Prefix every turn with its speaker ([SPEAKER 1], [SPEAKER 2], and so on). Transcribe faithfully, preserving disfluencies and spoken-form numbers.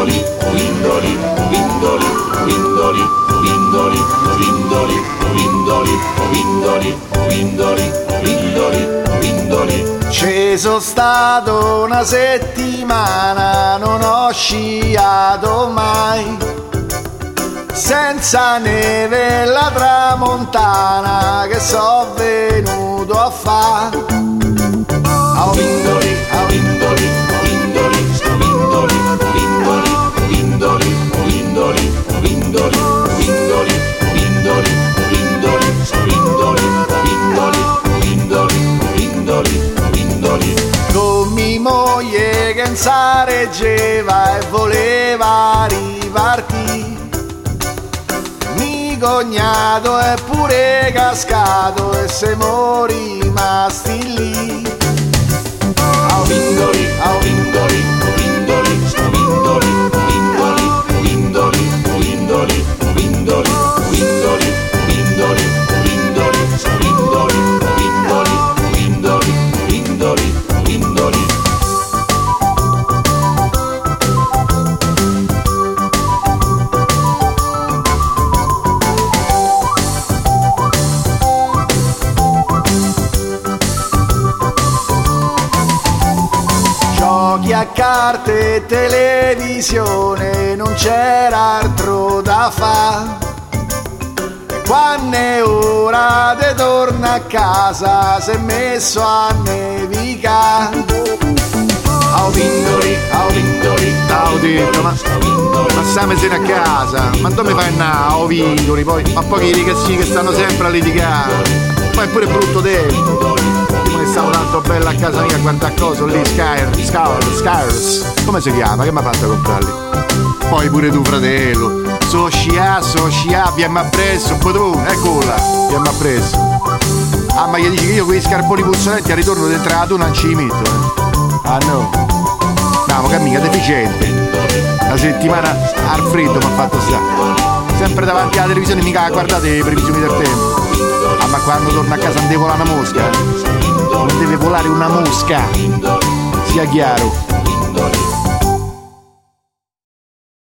[SPEAKER 1] Vindoli, vindoli, vindoli, vindoli, vindoli, vindoli, vindoli, vindoli, vindoli, vindoli, vindoli.
[SPEAKER 2] Ci sono stato una settimana, non ho sciato mai, senza neve la tramontana che so venuto a fa.
[SPEAKER 1] Oh, vindoli, oh, vindoli, vindoli, vindoli, vindoli, vindoli, vindoli, vindoli, vindoli, vindoli, vindoli, vindoli, vindoli, vindoli, vindoli.
[SPEAKER 2] Con mia moglie che sareggeva e voleva ripartire, mi cognato è pure cascato e siamo rimasti lì.
[SPEAKER 1] Oh, vindoli, oh, vindoli, vindoli, vindoli, vindoli, vindoli, vindoli, vindoli, vindoli, vindoli, vindoli, vindoli, vindoli, vindoli, vindoli.
[SPEAKER 2] Giochi a carte e televisione, non c'era altro da fa. E quando è ora di torna a casa, si è messo a nevicare.
[SPEAKER 1] Oh, vindoli, oh, vindoli,
[SPEAKER 2] Ho detto, ma, ma stiamo a casa, ma dove fai na, oh vindoli, poi, ma poi i ragazzi che stanno sempre a litigare. Poi è pure brutto tempo. Prima che stavo tanto bella a casa mia a guardare cosa lì, Skyr, Skyr, Skyrs, come si chiama? Che mi ha fatto a comprarli? Poi pure tu fratello, so scià, so scià, viamma appresso, padrone, eccola, viamma appresso. Ah, ma gli dici che io con gli scarponi puzzoletti al ritorno dentro la tuna non ci metto, eh? Ah no, no, che mica deficiente. La settimana al freddo mi ha fatto stare. Sempre davanti alla televisione mica guardate le previsioni del tempo. Ah, ma quando torno a casa non deve volare una mosca, eh? Non deve volare una mosca, sia chiaro.